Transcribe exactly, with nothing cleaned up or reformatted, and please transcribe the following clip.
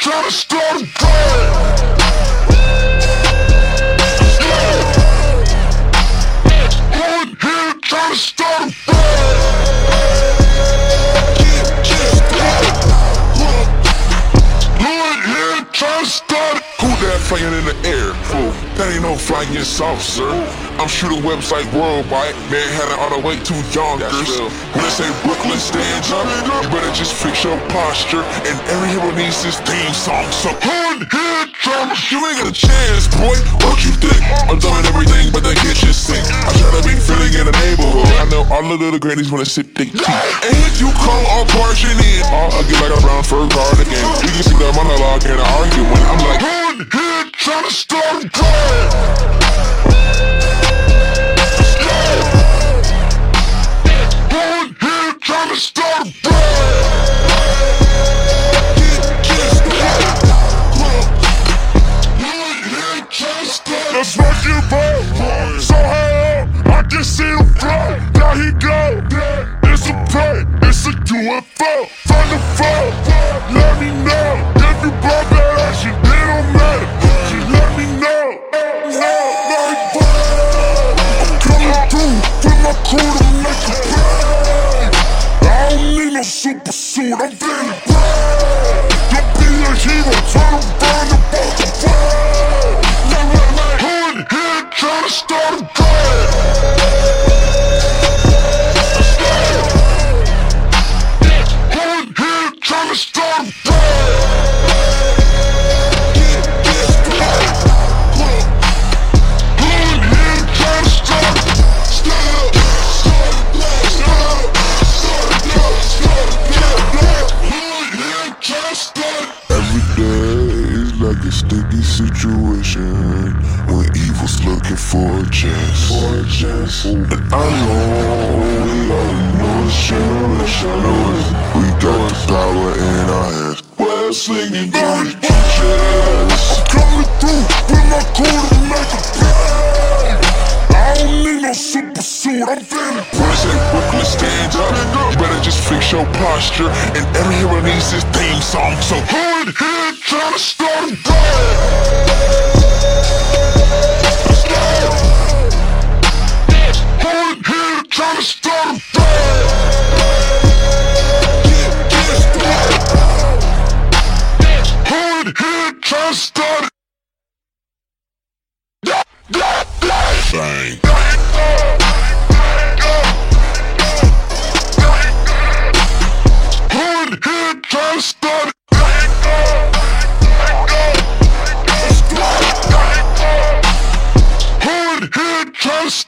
tryna start a fight. Going here tryna start a fight. Going here tryna start a Who that flying in the air? Fool, that ain't no flying saucer. I'm shooting website worldwide, Manhattan all the way to Yonkers. When I say Brooklyn stands up, you better just fix your posture. And every hero needs his theme song. So on here, tryna, you ain't got a chance, boy. What you think? I'm doing everything but the kitchen sink. I try to be feeling in the neighborhood. I know all the little grannies wanna sip their tea. And if you come all barging in, I'll get like a brown fur cardigan. You can see the monologue and the argument. I'm like, on here, tryna start a fight. Tryna start a Let's rock it back. So high up, I can see him fly. There he go. It's a play, it's a U F O. Find the fall, let me know. If you brought that action, it don't matter. Just let me know. No, like, I'm coming through with my crew to make a play. I don't need no super suit, I'm feeling brave. You'll be a hero, turn around and walk away. Hood here tryna start a fight. Hood here tryna start a fight. Hood here tryna start a like a sticky situation when evil's looking for a chance. For a chance. And I know we all know it's generation. We got the power in our hands. We're slinging through the chest. I'm coming through with my crew to make a play. I don't need no super suit, I'm feeling brave. When I say Brooklyn stands up, you better just fix your posture. And every hero needs his theme song. So hood here tryna start a fight. Hood here tryna start a fight. Hood here tryna start a Bang.